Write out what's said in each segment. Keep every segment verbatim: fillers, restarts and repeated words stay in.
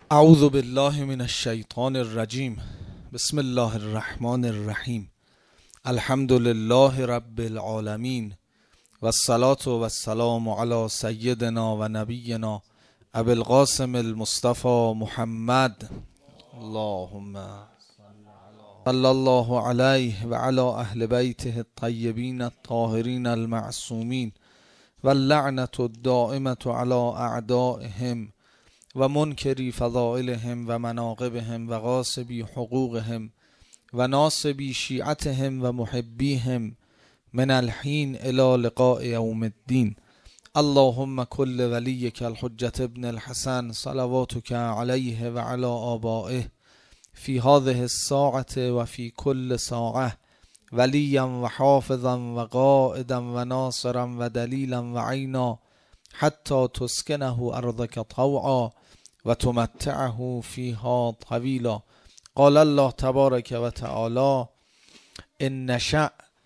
اعوذ بالله من الشیطان الرجیم. بسم الله الرحمن الرحیم. الحمد لله رب العالمین و الصلاة و السلام علی سیدنا و نبینا ابی القاسم المصطفى محمد. اللهم صلی الله علیه و علی اهل بیته الطیبین الطاهرین المعصومین و اللعنة الدائمة علی اعدائهم و منکری فضائلهم و مناقبهم و غاصبی حقوقهم و ناصبی شیعتهم و محبیهم من الحین الی لقاء یوم الدین. اللهم کل ولیک الحجة ابن الحسن صلواتک علیه و علی آبائه فی هذه الساعة و فی کل ساعة ولیا و حافظا و قائدا و ناصرا و دلیلا و عینا حتی تسکنه ارضک طوعا و تمتعه فیها طویلا. قال الله تبارک و تعالی ان نشأ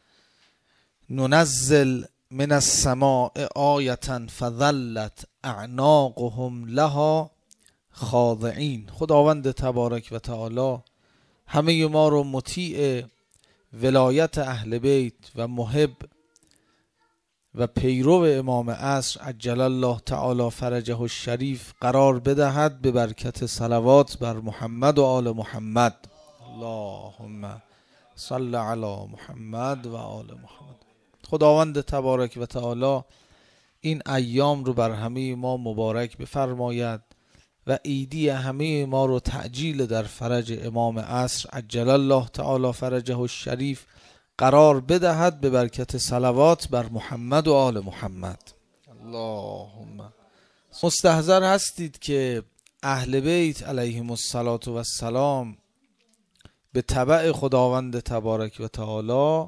ننزل من السماء آیة فظلت اعناقهم لها خاضعین. خداوند تبارک و تعالی همه ما رو مطیع ولایت اهل بیت و محب و پیرو امام عصر عجل الله تعالی فرجه الشریف قرار بدهد به برکت صلوات بر محمد و آل محمد. اللهم صل علی محمد و آل محمد. خداوند تبارک و تعالی این ایام رو بر همه ما مبارک بفرماید و عیدی همه ما رو تعجیل در فرج امام عصر عجل الله تعالی فرجه الشریف قرار بدهد به برکت صلوات بر محمد و آل محمد. اللهم مستحضر هستید که اهل بیت علیهم الصلاة و السلام به تبع خداوند تبارک و تعالی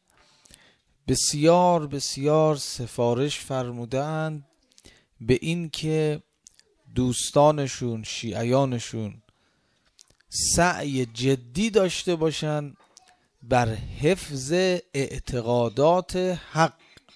بسیار بسیار سفارش فرمودند به این که دوستانشون شیعیانشون سعی جدی داشته باشند بر حفظ اعتقادات حق،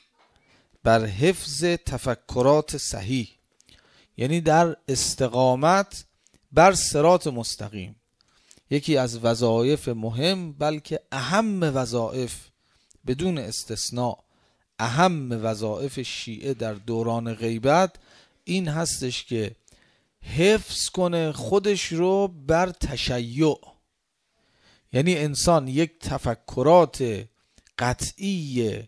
بر حفظ تفکرات صحیح، یعنی در استقامت بر صراط مستقیم. یکی از وظایف مهم بلکه اهم وظایف بدون استثناء اهم وظایف شیعه در دوران غیبت این هستش که حفظ کنه خودش رو بر تشیع، یعنی انسان یک تفکرات قطعی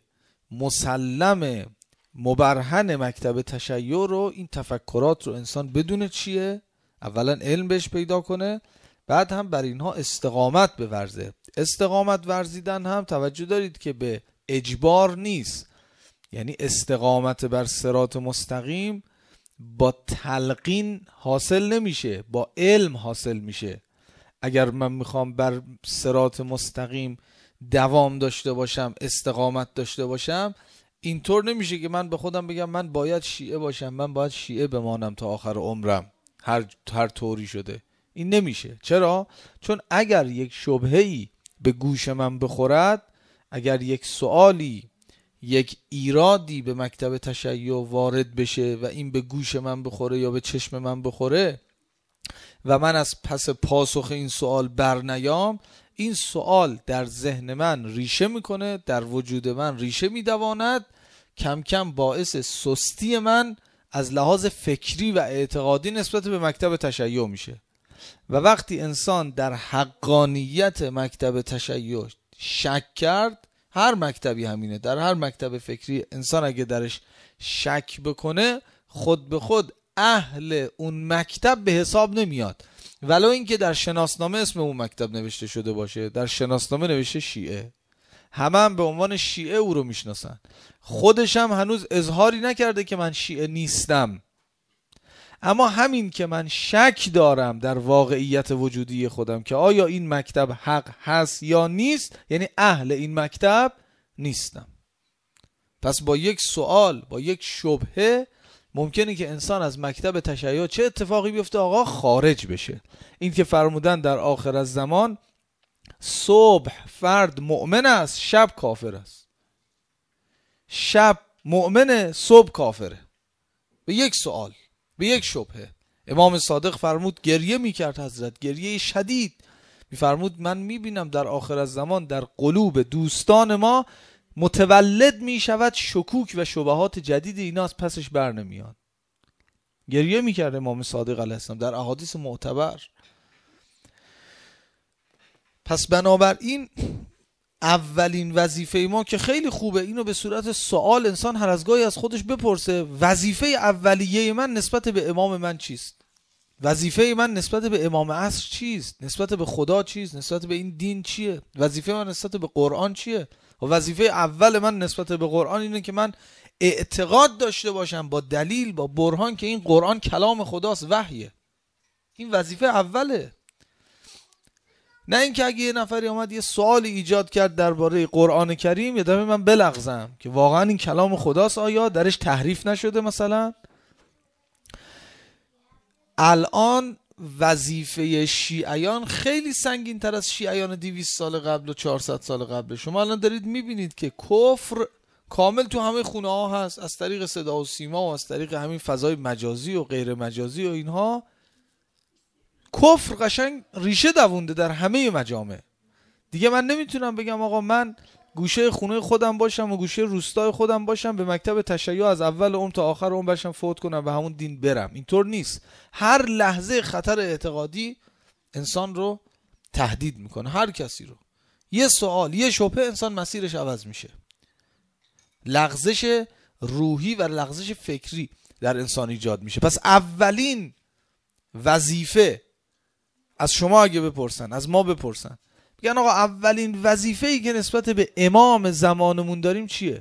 مسلم مبرهن مکتب تشیع رو، این تفکرات رو انسان بدونه چیه، اولا علم بهش پیدا کنه، بعد هم بر اینها استقامت بورزه. استقامت ورزیدن هم توجه دارید که به اجبار نیست، یعنی استقامت بر صراط مستقیم با تلقین حاصل نمیشه، با علم حاصل میشه. اگر من میخوام بر صراط مستقیم دوام داشته باشم، استقامت داشته باشم، اینطور نمیشه که من به خودم بگم من باید شیعه باشم، من باید شیعه بمانم تا آخر عمرم هر هر طوری شده. این نمیشه. چرا؟ چون اگر یک شبهه‌ای به گوش من بخورد، اگر یک سوالی یک ایرادی به مکتب تشیع وارد بشه و این به گوش من بخوره یا به چشم من بخوره و من از پس پاسخ این سوال برنیام، این سوال در ذهن من ریشه میکنه، در وجود من ریشه میدواند، کم کم باعث سستی من از لحاظ فکری و اعتقادی نسبت به مکتب تشیع میشه. و وقتی انسان در حقانیت مکتب تشیع شک کرد، هر مکتبی همینه، در هر مکتب فکری انسان اگه درش شک بکنه خود به خود اهل اون مکتب به حساب نمیاد، ولو اینکه در شناسنامه اسم اون مکتب نوشته شده باشه، در شناسنامه نوشته شیعه، همه هم به عنوان شیعه او رو میشناسن، خودش هم هنوز اظهاری نکرده که من شیعه نیستم. اما همین که من شک دارم در واقعیت وجودی خودم که آیا این مکتب حق هست یا نیست، یعنی اهل این مکتب نیستم. پس با یک سوال، با یک شبهه ممکنه که انسان از مکتب تشیع چه اتفاقی بیفته؟ آقا خارج بشه. این که فرمودن در آخر الزمان صبح فرد مؤمن است، شب کافر است. شب مؤمنه، صبح کافره. به یک سوال، به یک شبهه. امام صادق فرمود گریه میکرد حضرت، گریه شدید. میفرمود من میبینم در آخر الزمان در قلوب دوستان ما متولد میشود شکوک و شبهات جدید، اینا از پسش بر نمیاد. گریه میکرد امام صادق علیه السلام در احادیث معتبر. پس بنابراین اولین وظیفه ما که خیلی خوبه اینو به صورت سوال انسان هر از گاهی از خودش بپرسه، وظیفه اولیه من نسبت به امام من چیست؟ وظیفه من نسبت به امام عصر چیست؟ نسبت به خدا چیست؟ نسبت به این دین چیه؟ وظیفه من نسبت به قرآن چیه؟ و وظیفه اول من نسبت به قرآن اینه که من اعتقاد داشته باشم با دلیل، با برهان که این قرآن کلام خداست، وحیه. این وظیفه اوله. نه اینکه اگه یه نفری اومد یه سوالی ایجاد کرد درباره قرآن کریم یه دفعه من بلغزم که واقعا این کلام خداست، آیا درش تحریف نشده مثلا؟ الان وظیفه شیعیان خیلی سنگین تر از شیعیان دویست سال قبل و چهارصد سال قبل. شما الان دارید میبینید که کفر کامل تو همه خونه ها هست، از طریق صدا و سیما و از طریق همین فضای مجازی و غیر مجازی و اینها. کفر قشنگ ریشه دوونده در همه مجامع. دیگه من نمیتونم بگم آقا من گوشه خونه خودم باشم و گوشه روستای خودم باشم، به مکتب تشیع از اول عمر تا آخر عمر باشم فوت کنم و همون دین برم. اینطور نیست. هر لحظه خطر اعتقادی انسان رو تهدید میکنه، هر کسی رو. یه سوال، یه شبهه، انسان مسیرش عوض میشه. لغزش روحی و لغزش فکری در انسان ایجاد میشه. پس اولین وظیفه از شما اگه بپرسن، از ما بپرسن، بگن آقا اولین وظیفه‌ای که نسبت به امام زمانمون داریم چیه؟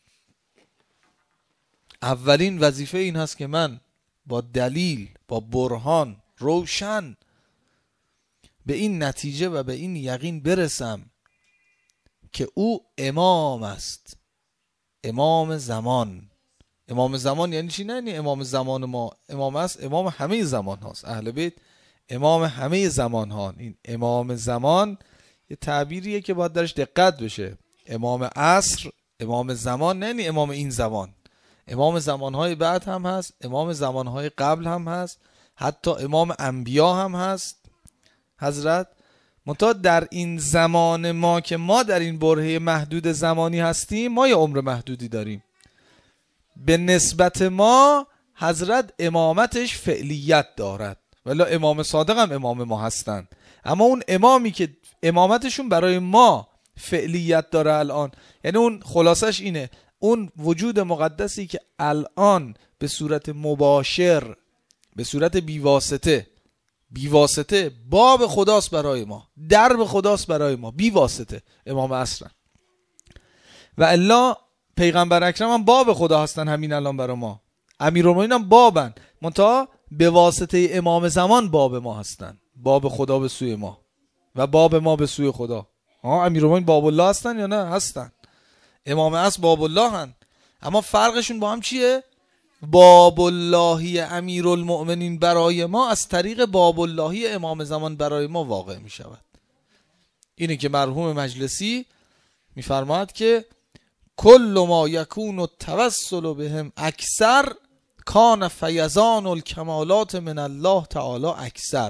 اولین وظیفه این هست که من با دلیل، با برهان روشن به این نتیجه و به این یقین برسم که او امام است، امام زمان. امام زمان یعنی چی؟ نه یعنی امام زمان ما امام است، امام همه زمان هاست. اهل بیت امام همه زمان ها. این امام زمان یه تعبیریه که باید درش دقت بشه. امام عصر، امام زمان، نه یعنی امام این زمان. امام زمانهای بعد هم هست، امام زمانهای قبل هم هست، حتی امام انبیا هم هست حضرت. منتها در این زمان ما که ما در این برهه محدود زمانی هستیم، ما یه عمر محدودی داریم. به نسبت ما حضرت امامتش فعلیت دارد، ولی امام صادق هم امام ما هستند. اما اون امامی که امامتشون برای ما فعلیت داره الان، یعنی اون خلاصش اینه، اون وجود مقدسی که الان به صورت مباشر، به صورت بیواسطه بیواسطه باب خداست برای ما، درب خداست برای ما، بیواسطه امام عصر. و الا پیغمبر اکرم هم باب خدا هستن همین الان برای ما. امیرالمومنین هم بابن، منتها به واسطه امام زمان باب ما هستن، باب خدا به سوی ما و باب ما به سوی خدا. ها امیرالمومنین باب الله هستن یا نه؟ هستن. امام عصر باب الله هن. اما فرقشون با هم چیه؟ باب اللهی امیرالمؤمنین برای ما از طریق باب اللهی امام زمان برای ما واقع می شود. اینه که مرحوم مجلسی میفرماد که کل ما یکون التوسل بهم اکثر کان فیضان الکمالات من الله تعالی اکثر.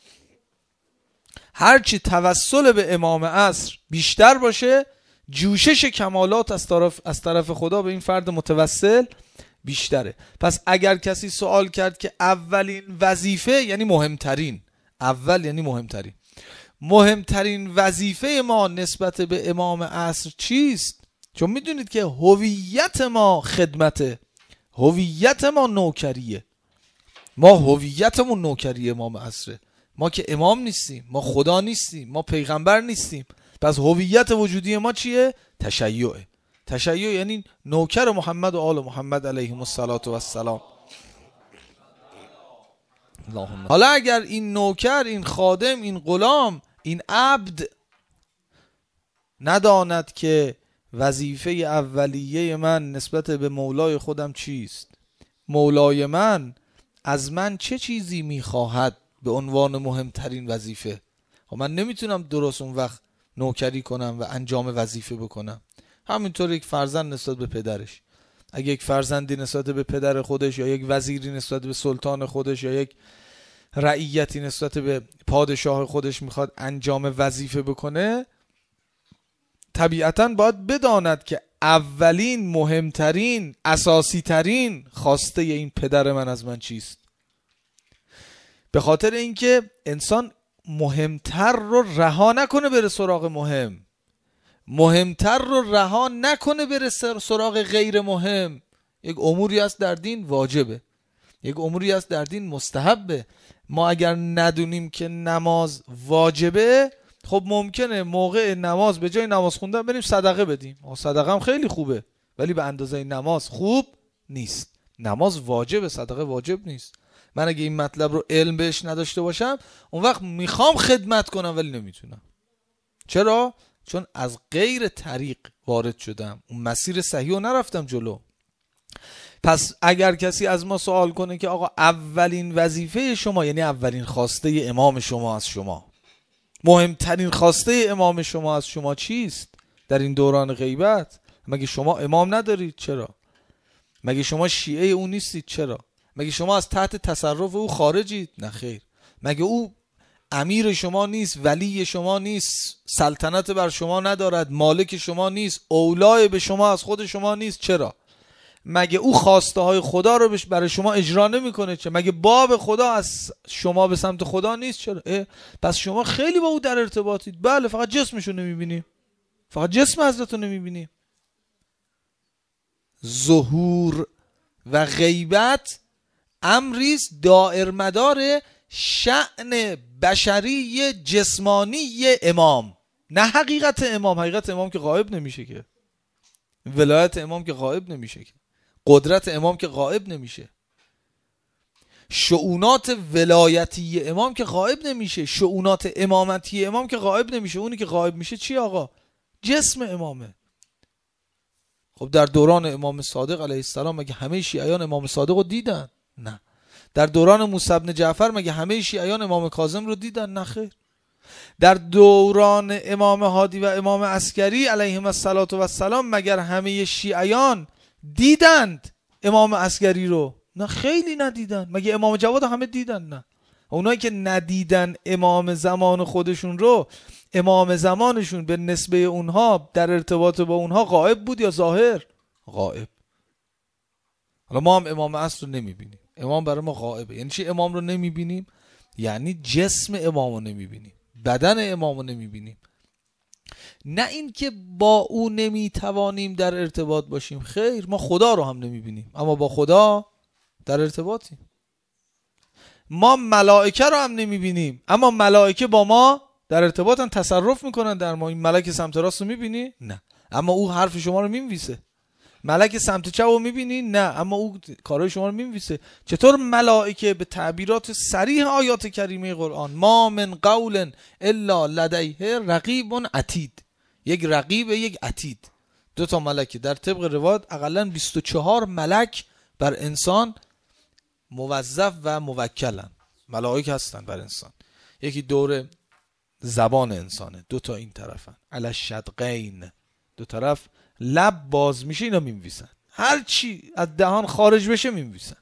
هرچی توسل به امام عصر بیشتر باشه، جوشش کمالات از طرف از طرف خدا به این فرد متوسل بیشتره. پس اگر کسی سوال کرد که اولین وظیفه یعنی مهمترین، اول یعنی مهمترین، مهمترین وظیفه ما نسبت به امام عصر چیست؟ چون میدونید که هویت ما خدمته، هویت ما نوکریه. ما هویتمون نوکری امام عصره. ما که امام نیستیم، ما خدا نیستیم، ما پیغمبر نیستیم. پس هویت وجودی ما چیه؟ تشیعه. تشیع یعنی نوکر محمد و آل محمد علیهم السلام. حالا اگر این نوکر، این خادم، این غلام، این عبد نداند که وظیفه اولیه من نسبت به مولای خودم چیست، مولای من از من چه چیزی میخواهد به عنوان مهمترین وظیفه، خب من نمیتونم درست اون وقت نوکری کنم و انجام وظیفه بکنم. همینطور یک فرزند نسبت به پدرش، اگه یک فرزندی نسبت به پدر خودش یا یک وزیری نسبت به سلطان خودش یا یک رعیتی نسبت به پادشاه خودش میخواد انجام وظیفه بکنه، طبیعتاً باید بداند که اولین، مهمترین، اساسی ترین خواسته این پدر من از من چیست. به خاطر اینکه انسان مهمتر رو رها نکنه بره سراغ مهم، مهمتر رو رها نکنه بره سراغ غیر مهم. یک اموری هست در دین واجبه، یک اموری هست در دین مستحبه. ما اگر ندونیم که نماز واجبه، خب ممکنه موقع نماز به جای نماز خوندن بریم صدقه بدیم. صدقه هم خیلی خوبه ولی به اندازه نماز خوب نیست. نماز واجبه، صدقه واجب نیست. من اگه این مطلب رو علم بهش نداشته باشم، اون وقت میخوام خدمت کنم ولی نمیتونم. چرا؟ چون از غیر طریق وارد شدم، اون مسیر صحیح رو نرفتم جلو. پس اگر کسی از ما سوال کنه که آقا اولین وظیفه شما، یعنی اولین خواسته امام شما از شما، مهمترین خواسته امام شما از شما چیست در این دوران غیبت؟ مگه شما امام ندارید؟ چرا؟ مگه شما شیعه او نیستید؟ چرا؟ مگه شما از تحت تصرف او خارجید؟ نه خیر. مگه او امیر شما نیست، ولی شما نیست، سلطنت بر شما ندارد، مالک شما نیست، اولای به شما از خود شما نیست؟ چرا؟ مگه او خواسته های خدا رو برای شما اجرا نمیکنه؟ چه؟ مگه باب خدا از شما به سمت خدا نیست؟ چرا؟ پس شما خیلی با او در ارتباطید. بله، فقط جسمشو نمیبینیم، فقط جسم حضرت رو نمیبینیم. ظهور و غیبت امریست دائر مدار شأن بشری جسمانی امام، نه حقیقت امام. حقیقت امام که غائب نمیشه که، ولایت امام که غائب نمیشه که، قدرت امام که غائب نمیشه، شؤونات ولایتی امام که غائب نمیشه، شؤونات امامتی امام که غائب نمیشه. اونی که غائب میشه چی آقا؟ جسم امامه. خب در دوران امام صادق علیه السلام مگه همه شیعیان امام صادق رو دیدن؟ نه. در دوران موسی بن جعفر مگه همه شیعیان امام کاظم رو دیدن؟ نه خیر. در دوران امام هادی و امام عسکری علیهم السلام مگر همه شیعیان دیدند امام عسکری رو؟ نه خیلی ندیدن. مگه امام جواد همه دیدن؟ نه. اونایی که ندیدن امام زمان خودشون رو، امام زمانشون به نسبه اونها در ارتباط با اونها غائب بود یا ظاهر؟ غائب. حالا ما هم امام عصر رو نمیبینیم، امام برای ما غائبه. یعنی چی امام رو نمیبینیم؟ یعنی جسم امام رو نمیبینیم، بدن امام رو نمیبینیم. نه این که با او نمیتوانیم در ارتباط باشیم، خیر، ما خدا رو هم نمیبینیم اما با خدا در ارتباطیم. ما ملائکه رو هم نمیبینیم اما ملائکه با ما در ارتباطن، تصرف میکنن در ما. این ملک سمت راست رو میبینی؟ نه، اما او حرف شما رو مینویسه. ملک سمت چپ رو میبینی؟ نه، اما او کارهای شما رو مینویسه. چطور ملائکه به تعبیرات صریح آیات کریمه قرآن، ما من قول الا لدیه رقیب عتید، یک رقیب یک عتید، دو تا ملکه. در طبق روایت اقلا بیست و چهار ملک بر انسان موظف و موکلن، ملائک هستن بر انسان. یکی دور زبان انسانه، دو تا این طرفن، علی الشدقین، دو طرف لب باز میشه اینا می‌نویسن، هر چی از دهان خارج بشه می‌نویسن.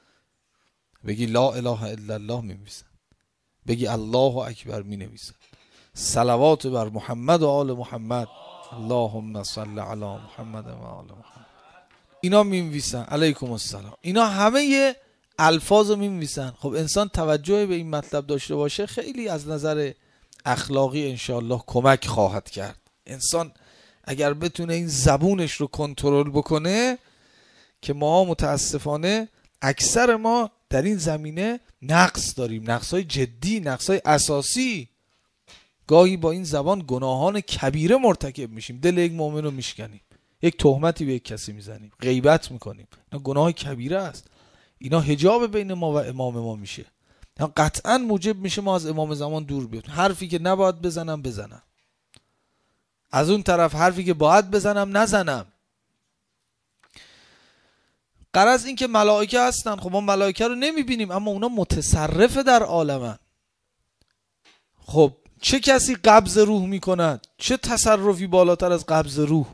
بگی لا اله الا الله می‌نویسن، بگی الله اکبر می‌نویسن، صلوات بر محمد و آل محمد، اللهم صل علی محمد و آل محمد، اینا می‌نویسن، علیکم السلام. اینا همه الفاظ رو می‌نویسن. خب انسان توجه به این مطلب داشته باشه خیلی از نظر اخلاقی انشاءالله کمک خواهد کرد. انسان اگر بتونه این زبونش رو کنترل بکنه، که ما متاسفانه اکثر ما در این زمینه نقص داریم، نقص‌های جدی، نقص‌های اساسی. گاهی با این زبان گناهان کبیره مرتکب میشیم، دل یک مؤمن رو میشکنیم، یک تهمتی به یک کسی میزنیم، غیبت میکنیم. اینا گناه کبیره است. اینا حجاب بین ما و امام ما میشه، قطعا موجب میشه ما از امام زمان دور بیایم. حرفی که نباید بزنم بزنم، از اون طرف حرفی که باید بزنم نزنم. غرض این که ملائکه هستن، خب ما ملائکه رو نمیبینیم اما اونا متصرف در عالمن. خب چه کسی قبض روح میکند؟ چه تصرفی بالاتر از قبض روح؟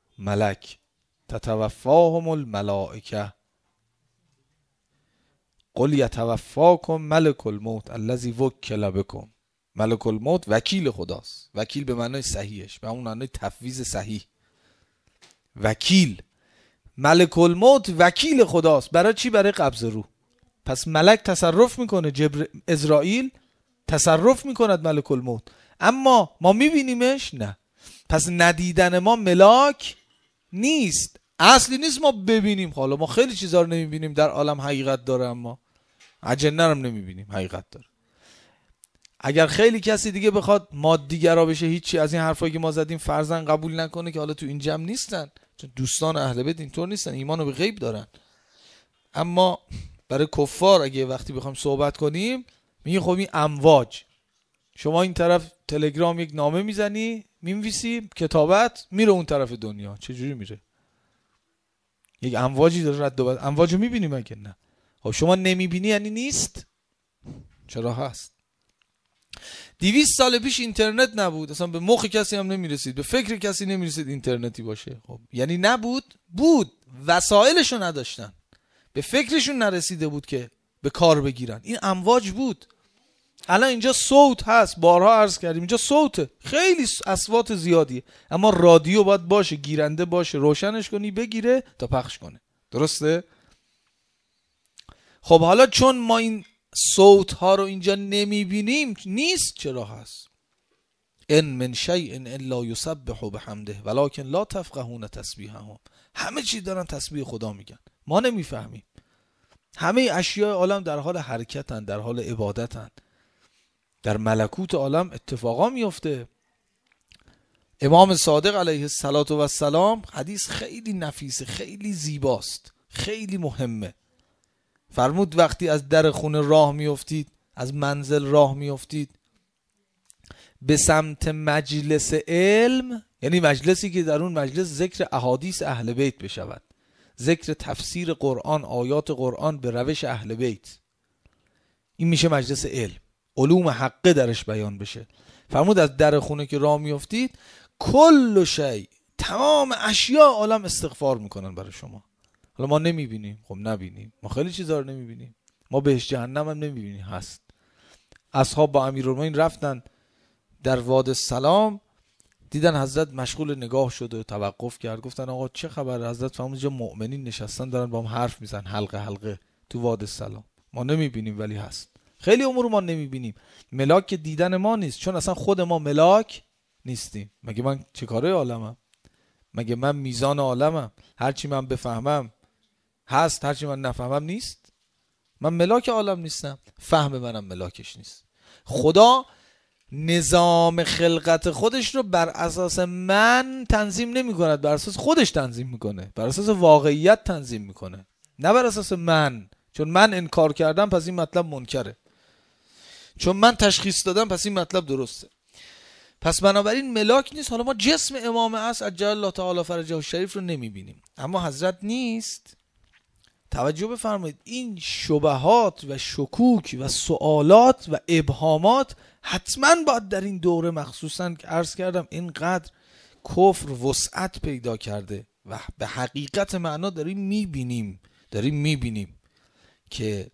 ملک. تتوفاهم الملائکه. قل یتوفاکم ملک الموت الذی وکل بکم. ملک الموت وکیل خداست. وکیل به معنای صحیحش، به اون معنای تفویض صحیح. وکیل، ملک الموت وکیل خداست. برای چی؟ برای قبض روح. پس ملک تصرف میکنه، جبر اسرائیل تصرف میکند ملک الموت، اما ما میبینیمش؟ نه. پس ندیدن ما ملاک نیست، اصلی نیست ما ببینیم. حالا ما خیلی چیزا رو نمیبینیم در عالم حقیقت داره، اما اجنه رو نمیبینیم حقیقت داره. اگر خیلی کسی دیگه بخواد مادیگرا بشه، هیچی از این حرفایی که ما زدیم فرضاً قبول نکنه که حالا تو این جمع نیستن، چون دوستان اهل بیت اینطور نیستن، ایمانو به غیب دارن. اما برای کفار اگه وقتی بخوایم صحبت کنیم میگه خب این امواج، شما این طرف تلگرام یک نامه میزنی مینویسی کتابت میره اون طرف دنیا، چه جوری میره؟ یک امواجی داره رد و بدل. امواجو میبینی مگه نه؟ خب شما نمیبینی یعنی نیست؟ چرا هست؟ دویست سال پیش اینترنت نبود، اصلا به مخ کسی هم نمیرسید، به فکر کسی نمیرسید اینترنتی باشه. خب یعنی نبود؟ بود، وسایلشو نداشتن، به فکرشون نرسیده بود که به کار بگیرن. این امواج بود. الان اینجا صوت هست، بارها عرض کردیم اینجا صوته، خیلی اصوات زیادیه، اما رادیو باید باشه، گیرنده باشه، روشنش کنی بگیره تا پخش کنه. درسته؟ خب حالا چون ما این صوت ها رو اینجا نمیبینیم نیست، چرا هست؟ ان من شیء الا یسبح بحمده ولکن لا تفقهون تسبیحهم. همه چی دارن تسبیح خدا میگن، ما نمیفهمیم. همه اشیاء عالم در حال حرکتن، در حال عبادتن، در ملکوت عالم اتفاقا میفته. امام صادق علیه الصلاة و السلام، حدیث خیلی نفیسه، خیلی زیباست، خیلی مهمه. فرمود وقتی از در خونه راه میافتید، از منزل راه میافتید به سمت مجلس علم، یعنی مجلسی که در اون مجلس ذکر احادیث اهل بیت بشود، ذکر تفسیر قرآن، آیات قرآن به روش اهل بیت، این میشه مجلس علم، علوم حقه درش بیان بشه. فرمود از در خونه که راه میافتید کل شی، تمام اشیاء عالم استغفار میکنن برای شما. حالا ما نمیبینیم، خب نبینیم، ما خیلی چیزا رو نمیبینیم، ما بهش جهنم هم نمیبینیم هست. اصحاب با امیرالمومنین رفتن در واد السلام، دیدن حضرت مشغول نگاه شده و توقف کرد، گفتن آقا چه خبر؟ حضرت فرمود اینجا مؤمنین نشستن دارن با هم حرف میزن، حلقه حلقه تو واد السلام، ما نمیبینیم ولی هست. خیلی امور ما نمیبینیم، ملاک که دیدن ما نیست، چون اصلا خود ما ملاک نیستیم. مگه من چه کاره عالمم؟ مگه من میزان عالمم؟ هرچی من بفهمم هست، هرچی من نفهمم نیست. من ملاک عالم نیستم، فهم منم ملاکش نیست. خدا نظام خلقت خودش رو بر اساس من تنظیم نمی کند، بر اساس خودش تنظیم میکنه، بر اساس واقعیت تنظیم میکنه، نه بر اساس من. چون من انکار کردم پس این مطلب منکره، چون من تشخیص دادم پس این مطلب درسته. پس بنابراین ملاک نیست. حالا ما جسم امام عصر عجل الله تعالی فرجه الشریف رو نمیبینیم، اما حضرت نیست. توجه بفرمایید، این شبهات و شکوک و سوالات و ابهامات حتما باید در این دوره، مخصوصا که عرض کردم اینقدر کفر وسعت پیدا کرده و به حقیقت معنا داریم میبینیم داریم میبینیم که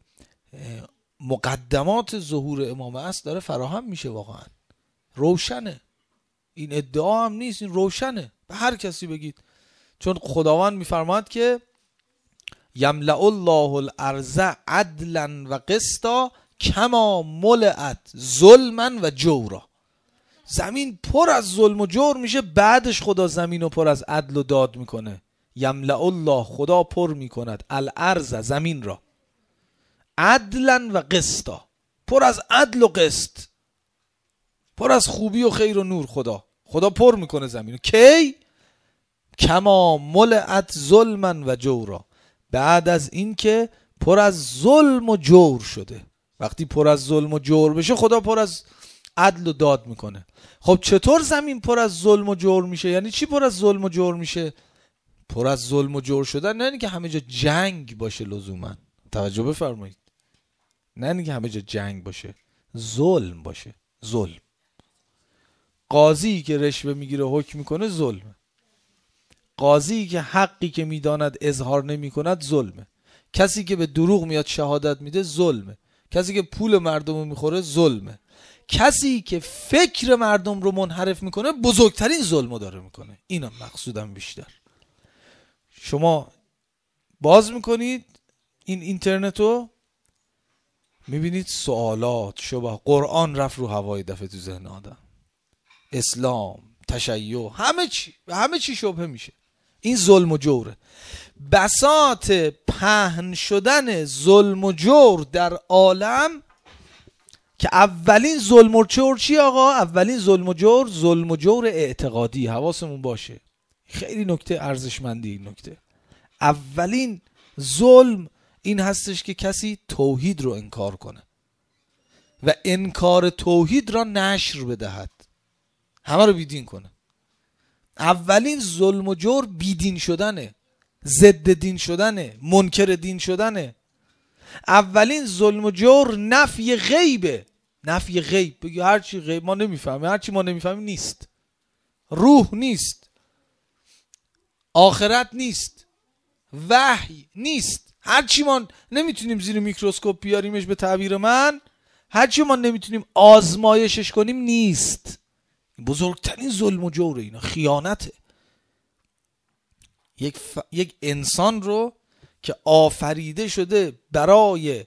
مقدمات ظهور امام عصر داره فراهم میشه. واقعا روشنه، این ادعا هم نیست، این روشنه، به هر کسی بگید. چون خداوند میفرماید که یملأ الله الارض عدلا و قسطا کما ملئت ظلما و جورا. زمین پر از ظلم و جور میشه، بعدش خدا زمین رو پر از عدل و داد میکنه. یملأ الله، خدا پر میکند، الارض، زمین را، عدلا و قسطا، پر از عدل و قسط، پر از خوبی و خیر و نور. خدا خدا پر میکنه زمین رو. کی؟ کما ملئت ظلما و جورا، بعد از این که پر از ظلم و جور شده. وقتی پر از ظلم و جور بشه خدا پر از عدل و داد میکنه. خب چطور زمین پر از ظلم و جور میشه؟ یعنی چی پر از ظلم و جور میشه؟ پر از ظلم و جور شدن نه اینکه همه جا جنگ باشه لزوما، توجه بفرمایید، نه اینکه همه جا جنگ باشه، ظلم باشه. ظلم، قاضی که رشوه میگیره حکم میکنه ظلمه، قاضی که حقی که میداند اظهار نمی کند ظلمه، کسی که به دروغ میاد شهادت میده ظلمه. کسی که پول مردم رو میخوره ظلمه. کسی که فکر مردم رو منحرف میکنه بزرگترین ظلمو داره میکنه. اینم مقصودم بیشتر. شما باز میکنید این اینترنتو، میبینید سوالات شبه قرآن رفت رو هوای دفعه تو ذهن آدم، اسلام، تشیع، همه چی همه چی شبهه میشه. این ظلم و جوره. بساط پهن شدن ظلم و جور در عالم که اولین ظلم و جور چی آقا؟ اولین ظلم و جور ظلم و جور اعتقادی. حواسمون باشه، خیلی نکته ارزشمندی این نکته. اولین ظلم این هستش که کسی توحید رو انکار کنه و انکار توحید را نشر بدهد، همه رو بیدین کنه. اولین ظلم و جور بیدین شدنه، ضد دین شدنه، منکر دین شدنه. اولین ظلم و جور نفی غیبه. نفی غیب، بگی هرچی غیب ما نمیفهمیم، هرچی ما نمیفهمیم نیست. روح نیست، آخرت نیست، وحی نیست. هرچی ما نمیتونیم زیر میکروسکوپ بیاریمش، به تعبیر من هرچی ما نمیتونیم آزمایشش کنیم نیست. بزرگترین ظلم و جوره، اینا خیانته. یک, ف... یک انسان رو که آفریده شده برای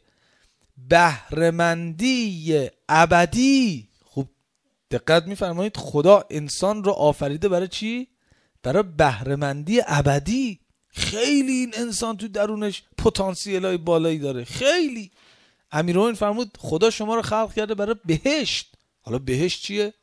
بهره‌مندی ابدی. خوب دقت میفرمایید، خدا انسان رو آفریده برای چی؟ برای بهره‌مندی ابدی. خیلی این انسان تو درونش پتانسیلای بالایی داره، خیلی. امیرالمومنین فرمود خدا شما رو خلق کرده برای بهشت. حالا بهشت چیه؟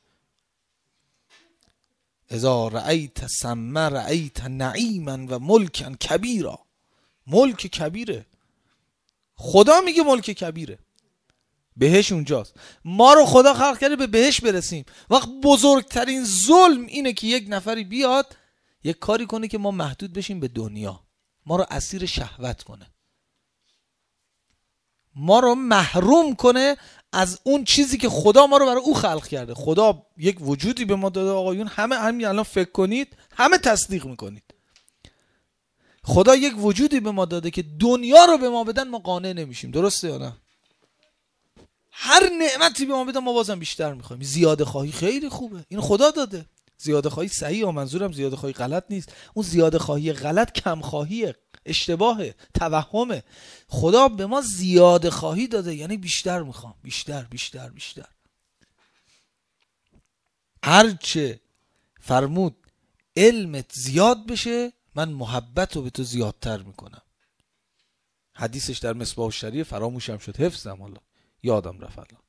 اذا رأیت ثم رأیت نعیما و ملکا کبیرا. ملک کبیره، خدا میگه ملک کبیره، بهش اونجاست. ما رو خدا خلق کرده به بهش برسیم. وقت بزرگترین ظلم اینه که یک نفری بیاد یک کاری کنه که ما محدود بشیم به دنیا، ما رو اسیر شهوت کنه، ما رو محروم کنه از اون چیزی که خدا ما رو برای او خلق کرده. خدا یک وجودی به ما داده آقایون، همه همین الان فکر کنید، همه تصدیق میکنید. خدا یک وجودی به ما داده که دنیا رو به ما بدن ما قانع نمیشیم، درسته یا نه؟ هر نعمتی به ما بدن ما بازم بیشتر میخوایم. زیاده خواهی خیلی خوبه، این خدا داده. زیاده خواهی صحیح، و منظورم زیاده خواهی غلط نیست. اون زیاده خواهی غلط کم خواهیه، اشتباهه، توهمه. خدا به ما زیاده خواهی داده، یعنی بیشتر میخوام، بیشتر بیشتر بیشتر. هرچه فرمود علمت زیاد بشه من محبت رو به تو زیادتر میکنم. حدیثش در مصباح الشریعه، فراموشم شد، حفظم حالا یادم رفت الان.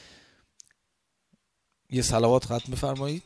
یه صلوات ختم بفرمایید.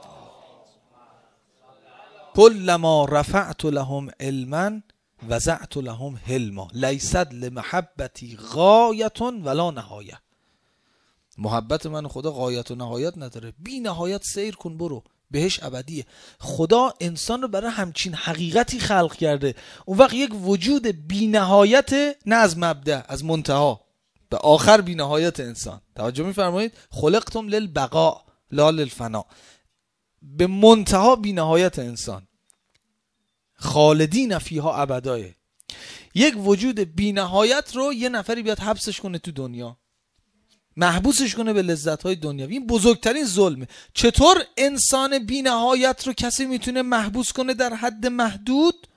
کلما رفعت لهم علما وضعت لهم حلما لیست لمحبتی غایت ولا نهایه. محبت من خدا غایت و نهایت نداره، بی نهایت سیر کن برو، بهش ابدیه. خدا انسان رو برای همچین حقیقتی خلق کرده. اون وقت یک وجود بی نهایت، نه از مبدأ، از منتها به آخر بی نهایت انسان. توجه میفرمایید؟ خلقتم للبقاء لا للفنا. به منتها بی نهایت انسان، خالدین فیها ابدایه. یک وجود بی نهایت رو یه نفری بیاد حبسش کنه تو دنیا، محبوسش کنه به لذت‌های دنیوی. این بزرگترین ظلمه. چطور انسان بی نهایت رو کسی میتونه محبوس کنه در حد محدود؟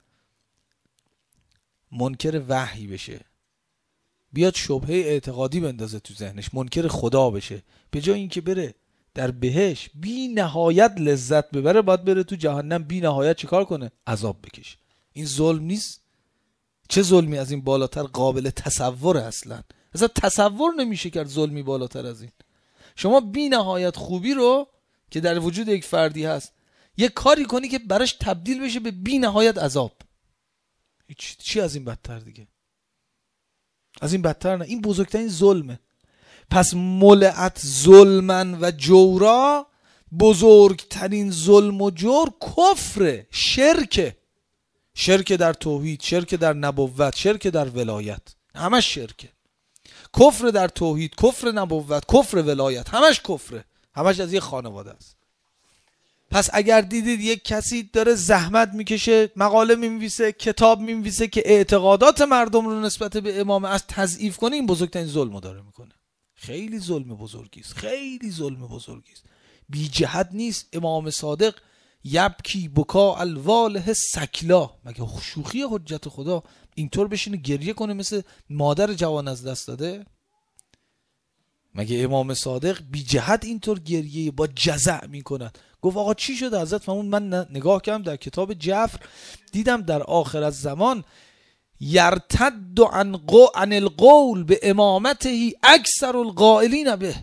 منکر وحی بشه، بیاد شبهه اعتقادی بندازه تو ذهنش، منکر خدا بشه. به جای اینکه بره در بهش بی نهایت لذت ببره، باید بره تو جهنم بی نهایت چیکار کنه؟ عذاب بکشه. این ظلم نیست؟ چه ظلمی از این بالاتر قابل تصوره؟ اصلا اصلا تصور نمیشه کرد ظلمی بالاتر از این. شما بی نهایت خوبی رو که در وجود یک فردی هست یک کاری کنی که براش تبدیل بشه به بی نهایت عذاب. چی از این بدتر دیگه؟ از این بدتر نه. این بزرگترین ظلمه. پس ملعت ظلمن و جورا، بزرگترین ظلم و جور کفر، شرک. شرک در توحید، شرک در نبوت، شرک در ولایت، همش شرکه. کفر در توحید، کفر نبوت، کفر ولایت، همش کفره، همش از یه خانواده است. پس اگر دیدید یک کسی داره زحمت میکشه، مقاله می‌نویسه، کتاب می‌نویسه که اعتقادات مردم رو نسبت به امام از تضعیف کنه، این بزرگترین ظلم داره میکنه. خیلی ظلم بزرگی است، خیلی ظلم بزرگی است. بی جهت نیست. امام صادق یبکی بکا الواله سکلا، مگه شوخی حجت خدا اینطور بشینه گریه کنه مثل مادر جوان از دست داده؟ مگه امام صادق بی جهت اینطور گریه با جزع میکنن؟ گفت آقا چی شده حضرت فرمود من نگاه کردم در کتاب جعفر، دیدم در آخر از زمان یرتد عن عن القول به امامته اکثر القائلین به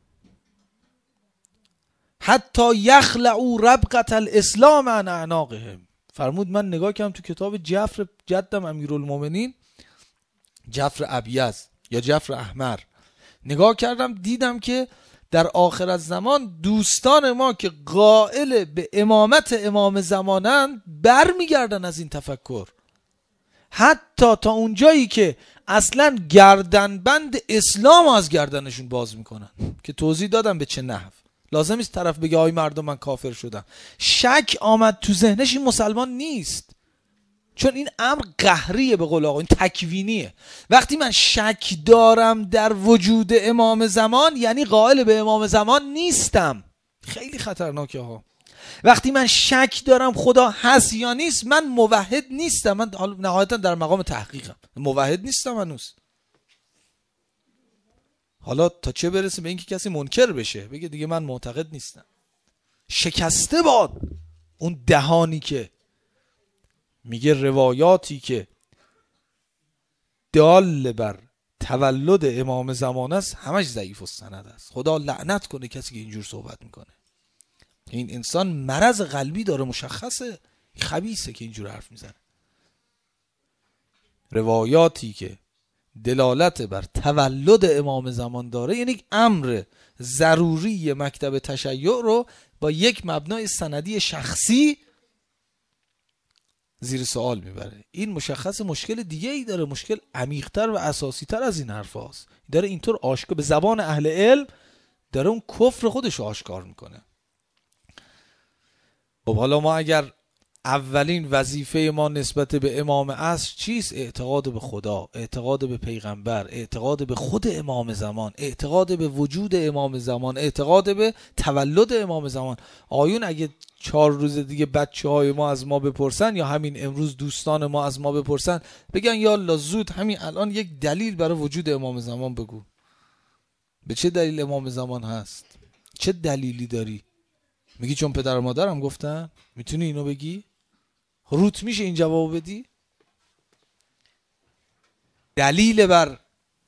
حتی یخلعوا ربقة الاسلام عن اعناقهم. فرمود من نگاه کردم تو کتاب جعفر جدم امیرالمومنین، جعفر ابیض یا جعفر احمر، نگاه کردم دیدم که در آخر از زمان دوستان ما که قائل به امامت امام زمانند بر میگردن از این تفکر، حتی تا اونجایی که اصلا گردنبند اسلام از گردنشون باز میکنن که توضیح دادم به چه نحو. لازم نیست طرف بگه آی مردم من کافر شدم. شک آمد تو ذهنش این مسلمان نیست، چون این امر قهریه، به قول آقا این تکوینیه. وقتی من شک دارم در وجود امام زمان یعنی قائل به امام زمان نیستم. خیلی خطرناکه ها. وقتی من شک دارم خدا هست یا نیست من موحد نیستم، من نهایتا در مقام تحقیقم، موحد نیستم هنوز. حالا تا چه برسه به اینکه کسی منکر بشه بگه دیگه من معتقد نیستم. شکسته باد اون دهانی که میگه روایاتی که دال بر تولد امام زمان است همش ضعیف السند است. خدا لعنت کنه کسی که اینجور صحبت میکنه. این انسان مرض قلبی داره مشخصه، خبیثه که اینجور حرف میزنه. روایاتی که دلالت بر تولد امام زمان داره یعنی یک امر ضروری مکتب تشیع رو با یک مبنای سندی شخصی زیر سوال میبره. این مشخص مشکل دیگه ای داره، مشکل عمیق‌تر و اساسی تر از این حرف هاست. داره اینطور آشکار به زبان اهل علم داره اون کفر خودش آشکار میکنه. خب حالا ما اگر اولین وظیفه ما نسبت به امام عصر چیست؟ اعتقاد به خدا، اعتقاد به پیغمبر، اعتقاد به خود امام زمان، اعتقاد به وجود امام زمان، اعتقاد به تولد امام زمان. آیون اگه چهار روز دیگه بچه های ما از ما بپرسن یا همین امروز دوستان ما از ما بپرسن بگن یا الله زود همین الان یک دلیل برای وجود امام زمان بگو. به چه دلیل امام زمان هست؟ چه دلیلی داری؟ میگی چون پدر و مادرم گفتن؟ میتونی اینو بگی؟ روت میشه این جواب بدی؟ دلیل بر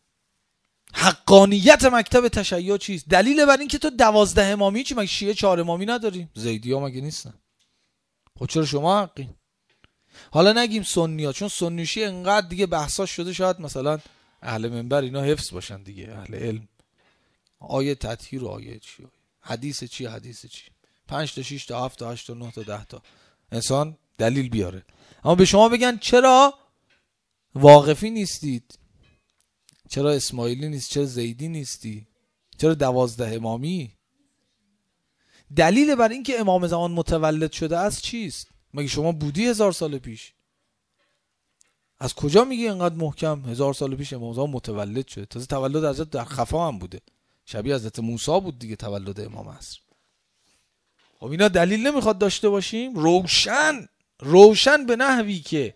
حقانیت مکتب تشیع چیست؟ دلیل بر این که تو دوازده امامی چی؟ مگه شیعه چهار امامی نداریم؟ زیدی ها مگه نیستن؟ خب چرا شما حقی؟ حالا نگیم سنی ها، چون سنی شیعه انقدر دیگه بحثاش شده شاید مثلا اهل منبر اینا حفظ باشن دیگه، اهل علم. آیه تطهیر و آیه چی؟ حدیث چی؟ حدیث چی؟ پنج تا شش تا هفت تا هشت تا نه تا ده تا انسان دلیل بیاره. اما به شما بگن چرا واقفی نیستید؟ چرا اسماعیلی نیست؟ چرا زیدی نیستی؟ چرا دوازده امامی؟ دلیل بر این که امام زمان متولد شده است چیست؟ مگه شما بودی هزار سال پیش؟ از کجا میگی اینقدر محکم هزار سال پیش امام زمان متولد شده؟ تازه تولد حضرت در خفا هم بوده، شبیه حضرت موسی بود دیگه تولد امام عصر. خب اینا دلیل نمیخواد داشته باشیم؟ روشن روشن به نحوی که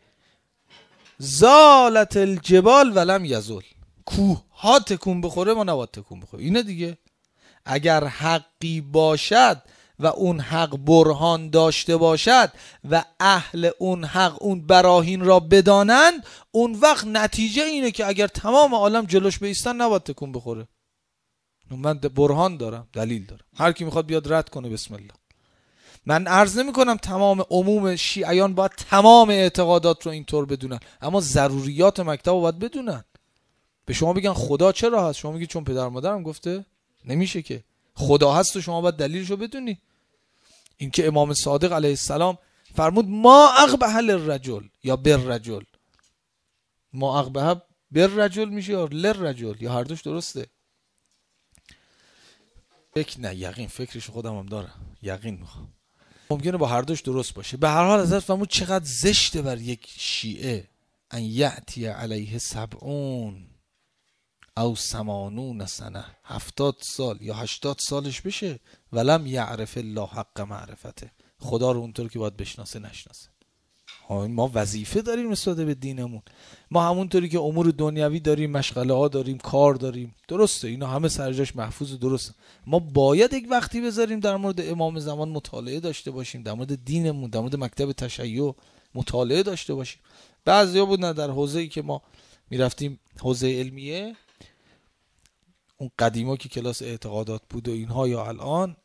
زالت الجبال ولم یزل، کوه ها تکون بخوره ما نباید تکون بخوره. اینه دیگه. اگر حقی باشد و اون حق برهان داشته باشد و اهل اون حق اون براهین را بدانند، اون وقت نتیجه اینه که اگر تمام عالم جلوش بیستن نباید تکون بخوره. من برهان دارم، دلیل دارم، هر کی میخواد بیاد رد کنه بسم الله. من عرض نمی کنم تمام عموم شیعیان باید تمام اعتقادات رو اینطور بدونن، اما ضروریات مکتب رو باید بدونن. به شما بگن خدا چرا هست، شما میگی چون پدر مادرم گفته. نمیشه که خدا هست و شما باید دلیلش رو بدونی. این که امام صادق علیه السلام فرمود ما اقبح للرجل یا بالرجل، ما اقبح بالرجل میشه یا للرجل، یا هر دوش درسته. فکر نه یقین، فکرش خودم هم دارم، یقین میخوام. ممکنه با هر دوش درست باشه. به هر حال حضرت فرمود چقدر زشته بر یک شیعه ان یأتی علیه سبعون او ثمانون سنه، هفتاد سال یا هشتاد سالش بشه ولم یعرف الله حق معرفته، خدا رو اونطور که باید بشناسه نشناسه. ما وظیفه داریم نسبت به دینمون. ما همونطوری که امور دنیوی داریم، مشغله ها داریم، کار داریم، درسته، اینا همه سر جاش محفوظ و درسته. ما باید یک وقتی بذاریم در مورد امام زمان مطالعه داشته باشیم، در مورد دینمون، در مورد مکتب تشیع مطالعه داشته باشیم. بعضیا بودن در حوزه‌ای که ما میرفتیم، حوزه علمیه، اون قدیما که کلاس اعتقادات بود و اینها، یا الان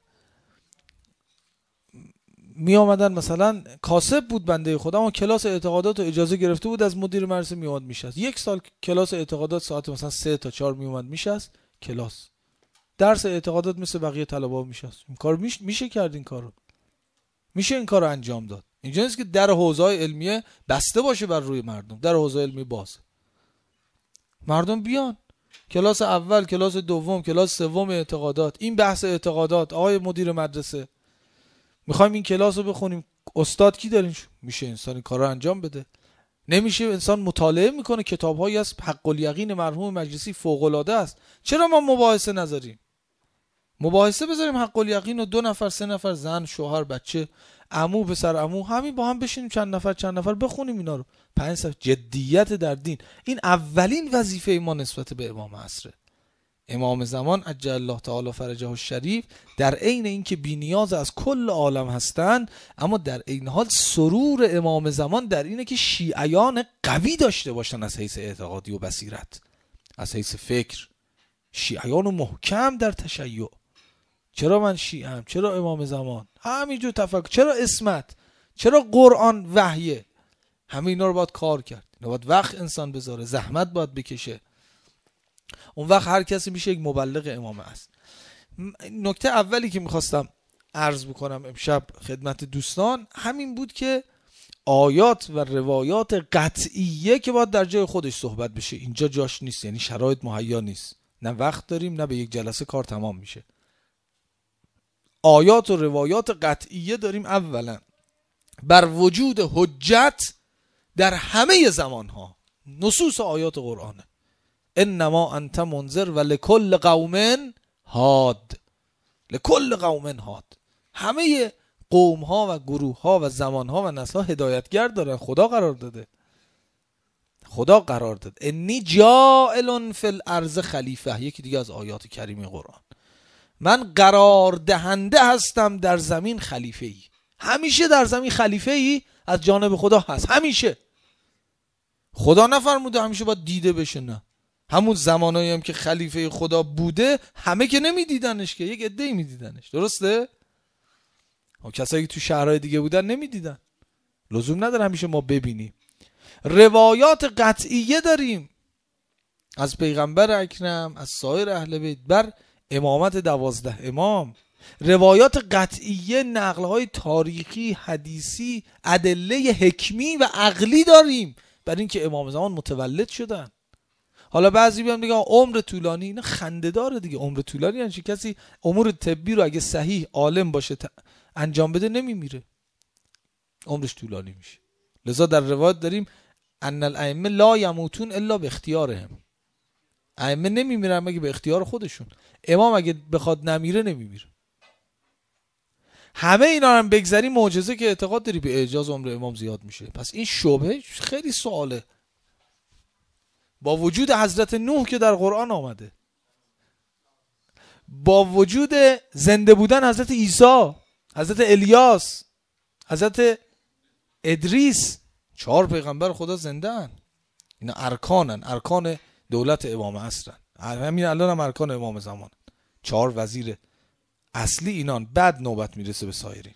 می آمدن مثلا کاسب بود بنده خدا، اما کلاس اعتقادات رو اجازه گرفته بود از مدیر مدرسه، می اومد میشست یک سال کلاس اعتقادات ساعت مثلا سه تا چهار می اومد میشست کلاس درس اعتقادات مثل بقیه طلبا میشست. این کار میشه, میشه کرد، این کارو میشه این کارو انجام داد. اینجا نیست که در حوزه‌های علمیه بسته باشه بر روی مردم، در حوزه علمی باز، مردم بیان کلاس اول، کلاس دوم، کلاس سوم اعتقادات، این بحث اعتقادات. آقای مدیر مدرسه میخوایم این کلاس رو بخونیم، استاد کی دارین؟ میشه انسان این کار رو انجام بده؟ نمیشه انسان مطالعه میکنه، کتاب‌هایی از حق الیقین مرحوم مجلسی فوق العاده است. چرا ما مباحثه نذاریم؟ مباحثه بذاریم حق الیقین و دو نفر سه نفر زن، شوهر، بچه، عمو، پسر عمو، همین با هم بشینیم چند نفر چند نفر بخونیم اینا رو. پنج صفحه جدیت در دین. این اولین وظیفه ما نسبت به امام عصره. امام زمان عجل الله تعالی فرجه الشریف در عین اینکه بی‌نیاز از کل عالم هستند، اما در عین حال سرور امام زمان در اینه که شیعیان قوی داشته باشن از حیث اعتقادی و بصیرت، از حیث فکر، شیعیان محکم در تشیع. چرا من شیعم؟ چرا امام زمان؟ همینجور تفکر. چرا اسمت؟ چرا قرآن وحیه؟ همه اینا رو باید کار کرد. اینا باید وقت انسان بذاره، زحمت باید بکشه. اون وقت هر کسی میشه یک مبلغ امام است. نکته اولی که میخواستم عرض بکنم امشب خدمت دوستان همین بود که آیات و روایات قطعیه که باید در جای خودش صحبت بشه، اینجا جاش نیست، یعنی شرایط مهیا نیست، نه وقت داریم نه به یک جلسه کار تمام میشه. آیات و روایات قطعیه داریم اولا بر وجود حجت در همه زمانها. نصوص آیات قرآنه انما انت منذر و لکل قوم هاد، لکل قوم هاد. همه قوم ها و گروه ها و زمان ها و نسل ها هدایتگر دارن، خدا قرار داده، خدا قرار داد انی جاعل فی الارض خلیفه. یکی دیگه از آیات کریمه قرآن، من قرار دهنده هستم در زمین خلیفه ای. همیشه در زمین خلیفه ای از جانب خدا هست، همیشه. خدا نفرموده همیشه باید دیده بشه، نه. همون زمانایی هم که خلیفه خدا بوده همه که نمیدیدنش، که یک عده‌ای میدیدنش، درسته؟ و کسایی که تو شهرهای دیگه بودن نمیدیدن، لزوم نداره همیشه ما ببینیم. روایات قطعیه داریم از پیغمبر اکرم، از سایر اهل بیت بر امامت دوازده امام. روایات قطعیه، نقلهای تاریخی، حدیثی، ادله حکمی و عقلی داریم بر این که امام زمان متولد شدن. حالا بعضی بیان میگن عمر طولانی، اینا خنده داره دیگه. عمر طولانی یعنی چی؟ کسی امور طبی رو اگه صحیح عالم باشه انجام بده نمیمیره، عمرش طولانی میشه. لذا در روایت داریم ان الائمه لا یموتون الا به اختیارهم. ائمه نمیمیرن مگه به اختیار خودشون. امام اگه بخواد نمیره نمیمیره. همه اینا هم بگذاری معجزه که اعتقاد داری به اعجاز عمر امام زیاد میشه. پس این شبهه خیلی سواله. با وجود حضرت نوح که در قرآن آمده، با وجود زنده بودن حضرت عیسی، حضرت الیاس، حضرت ادریس، چهار پیغمبر خدا زنده هن. اینا ارکانن، ارکان دولت امام عصرن. همین الان هم ارکان امام زمان، چهار وزیر اصلی اینان، بعد نوبت میرسه به سایرین.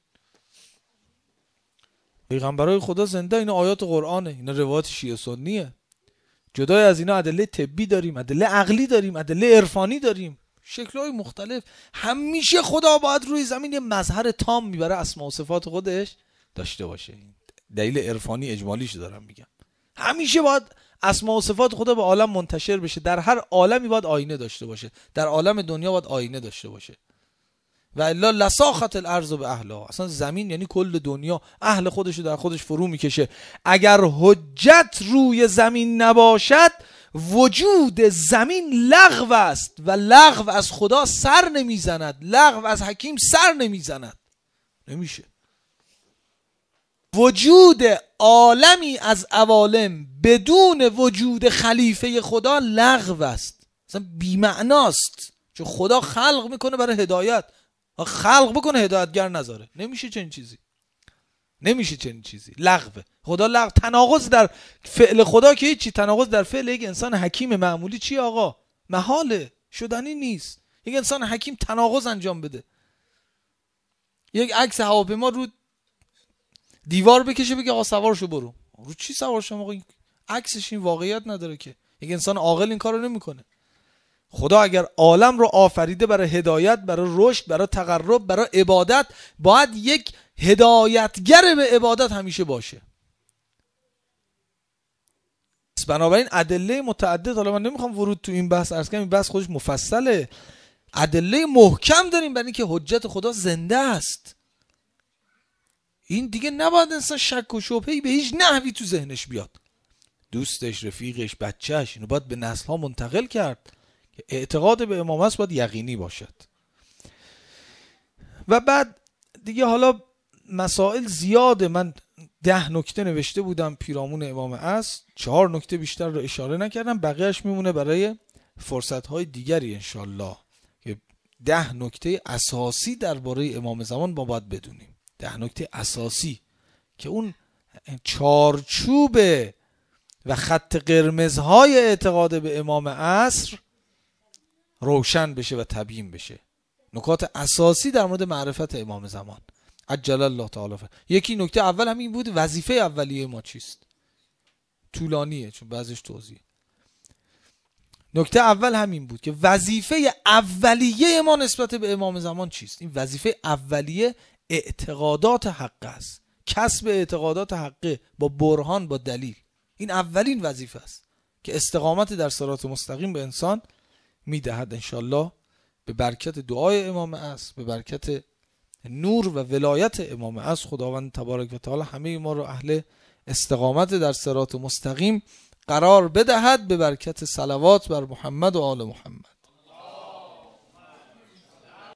پیغمبرای خدا زنده، اینا آیات قرآنه، اینا روایات شیعه سنیه. جدای از اینا ادله طبی داریم، ادله عقلی داریم، ادله عرفانی داریم، شکل‌های مختلف. همیشه خدا باید روی زمین یه مظهر تام میبره اسماء و صفات خودش داشته باشه. دلیل عرفانی اجمالیش دارم میگم. همیشه باید اسماء و صفات خدا به عالم منتشر بشه. در هر عالمی باید آینه داشته باشه، در عالم دنیا باید آینه داشته باشه. و الا لساخت الارض به اهلها. اصلا زمین یعنی کل دنیا اهل خودشو در خودش فرو میکشه. اگر حجت روی زمین نباشد وجود زمین لغو است و لغو از خدا سر نمیزند، لغو از حکیم سر نمیزند، نمیشه. وجود عالمی از عوالم بدون وجود خلیفه خدا لغو است، اصلا بی‌معناست. چون خدا خلق میکنه برای هدایت، خلق بکنه هدایتگر نذاره. نمیشه چنین چیزی، نمیشه چنین چیزی. لغوه. خدا لغو. تناقض در فعل خدا که هیچی، تناقض در فعل یک انسان حکیم معمولی چی آقا؟ محاله، شدنی نیست یک انسان حکیم تناقض انجام بده. یک عکس هواپیما رو دیوار بکشه بگه آقا سوار شو برو. رو چی سوار شو آقا؟ عکسش این واقعیت نداره که. یک انسان عاقل این کارو نمیکنه. خدا اگر عالم رو آفریده برای هدایت، برای رشد، برای تقرب، برای عبادت، باید یک هدایتگر به عبادت همیشه باشه. بنابراین ادله متعدد، حالا من نمیخوام ورود تو این بحث عرض کنم، این بحث خودش مفصله. ادله محکم داریم برای اینکه حجت خدا زنده است. این دیگه نباید انسان شک و شبهه‌ای به هیچ نحوی تو ذهنش بیاد. دوستش، رفیقش، بچهش، اینو باید به نسل ها منتقل کرد که اعتقاد به امامت باید یقینی باشد. و بعد دیگه حالا مسائل زیاده. من ده نکته نوشته بودم پیرامون امام عصر، چهار نکته بیشتر رو اشاره نکردم، بقیهش میمونه برای فرصت‌های دیگری انشالله، که ده نکته اساسی درباره امام زمان ما باید بدونیم. ده نکته اساسی که اون چارچوب و خط قرمزهای اعتقاد به امام عصر روشن بشه و تبیین بشه. نکات اساسی در مورد معرفت امام زمان عجل الله تعالی فرج. یکی نکته اول همین بود، وظیفه اولیه ما چیست؟ طولانیه چون بعضش توضیح. نکته اول همین بود که وظیفه اولیه ما نسبت به امام زمان چیست؟ این وظیفه اولیه اعتقادات حق است، کسب اعتقادات حقه با برهان، با دلیل. این اولین وظیفه است که استقامت در صراط مستقیم به انسان میدهد انشالله به برکت دعای امام عصر، به برکت نور و ولایت امام عصر. خداوند تبارک و تعالی همه ما رو اهل استقامت در صراط مستقیم قرار بدهد به برکت صلوات بر محمد و آل محمد.